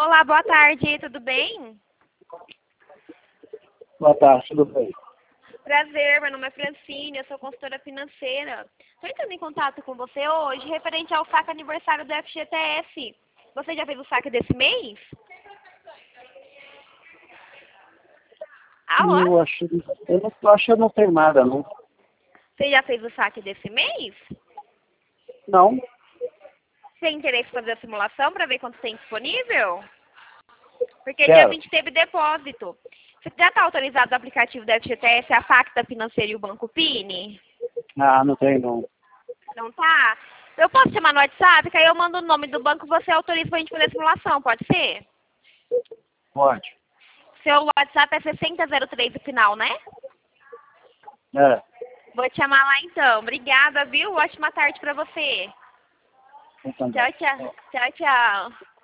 Olá, boa tarde, tudo bem? Boa tarde, tudo bem? Prazer, meu nome é Francine, eu sou consultora financeira. Estou entrando em contato com você hoje referente ao saque aniversário do FGTS. Você já fez o saque desse mês? Alô? Eu não tô achando, não tem nada, não. Você já fez o saque desse mês? Não, Tem interesse em fazer a simulação para ver quanto tem disponível? Porque dia quero. 20 teve depósito. Você já está autorizado o aplicativo do FGTS, a Facta Financeira e o Banco Pini? Ah, não tem, não. Não tá? Eu posso chamar no WhatsApp, que aí eu mando o nome do banco e você autoriza pra gente fazer a simulação, pode ser? Pode. Seu WhatsApp é 6003 o final, né? É. Vou te chamar lá então. Obrigada, viu? Ótima tarde pra você. Eu também. Tchau, tchau. Tchau, tchau.